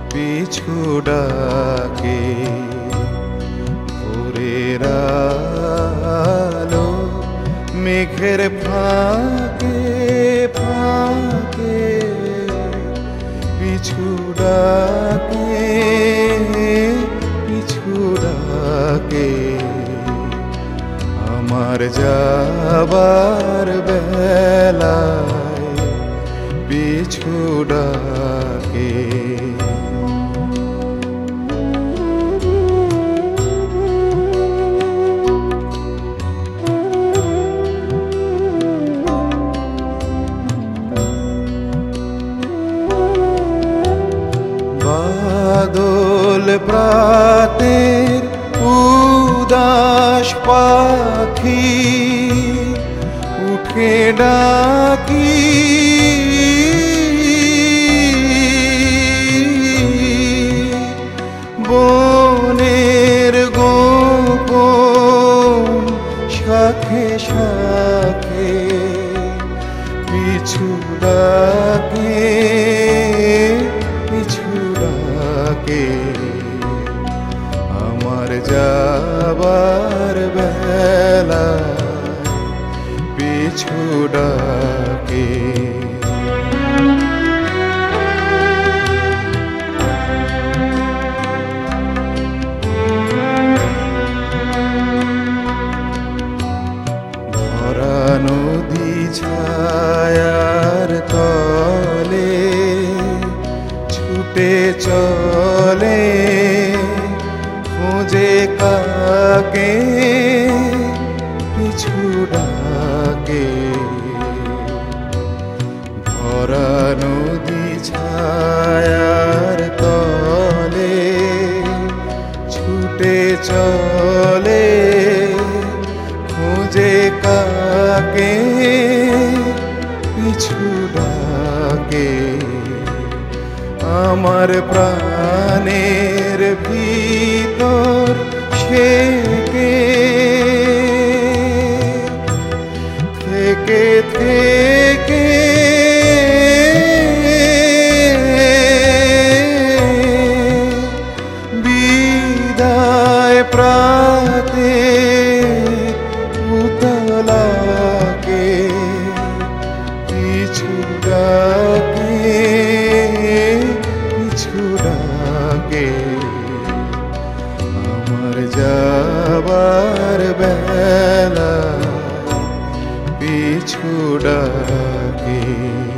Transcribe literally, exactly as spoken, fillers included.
পিছু ডাকে। ভোরের আলো মেঘের ফাঁকে ফাঁকে পিছু ডাকে পিছু ডাকে। আমার যাবার বেলায় পিছু ডাকে। বাদল প্রাতের উদাস পাখি উঠে ডাকি। বনের গোপন শাখে শাখে পিছু ডাকে পিছু ডাকে। আমার যাবার বেলায় পিছু ডাকে। ভরা নদী ছায়ার তলে ছুটে চলে খোঁজে কাকে পিছু ডাকে। ভরা নদী ছায়ার তলে ছুটে চলে খোঁজে কাকে পিছু ডাকে। আমার প্রাণের ভিতর সে থেকে থেকে বিদায় প্রাতে উতলাকে পিছু ডাকে পিছু ডাকে। আমার যাবার বেলা পিছু ডাকে।